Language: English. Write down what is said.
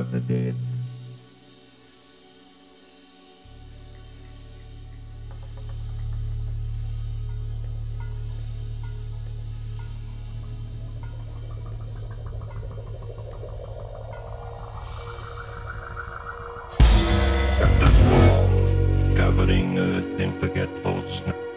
of the Dead. At the small, gathering earth in forgetful snow.